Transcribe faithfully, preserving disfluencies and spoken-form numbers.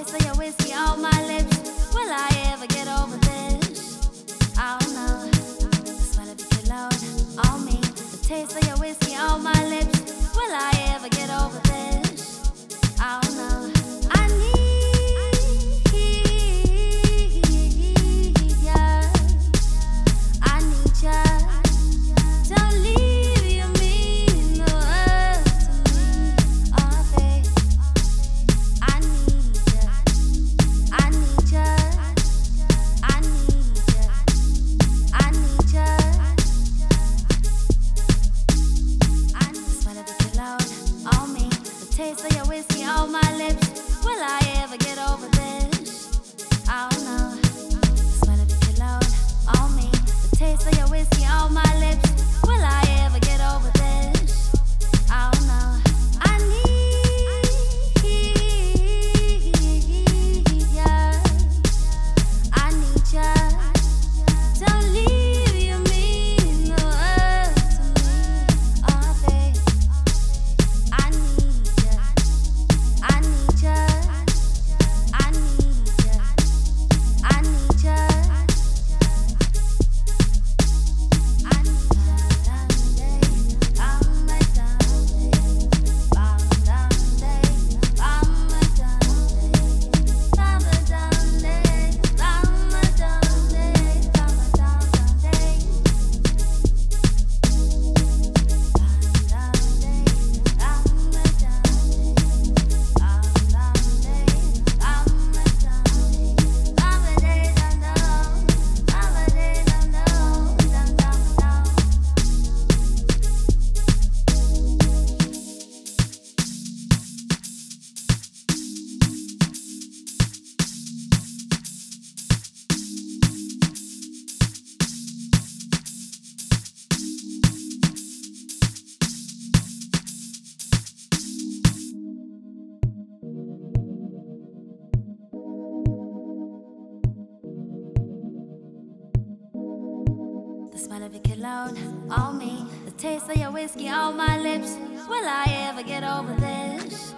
taste of your whiskey on my lips. Will I ever get over this? I don't know. The smell of your cologne on me. The taste of your whiskey on my lips. Will I ever get over this? I don't know. I need ya. I need ya. Don't leave, you mean the world to me. Oh, babe. I need ya. I need ya. I need ya. I need ya. I need the smell of your cologne on me. The taste of your whiskey on my lips. Will I ever get over this? I don't know. The smell of your cologne on me. The taste of your whiskey on my lips. Will I ever get over this? I don't know. I need ya. I need ya. Don't leave, you mean the world to me. Oh, babe. I need ya. I need ya. I need ya. I need ya. The smell of your cologne on me. The taste of your whiskey on my lips. Will I ever get over this?